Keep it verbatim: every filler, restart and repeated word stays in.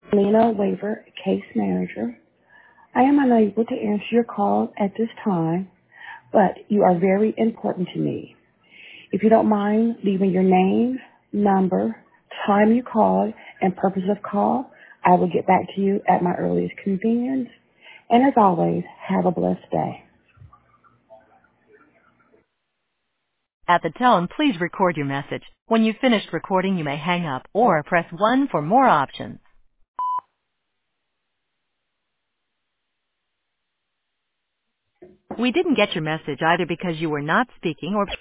Lena Waver, case manager. I am unable to answer your call at this time, but you are very important to me. If you don't mind leaving your name, number, time you called, and purpose of call, I will get back to you at my earliest convenience. And as always, have a blessed day. At the tone, please record your message. When you've finished recording, you may hang up or press one for more options. We didn't get your message either because you were not speaking or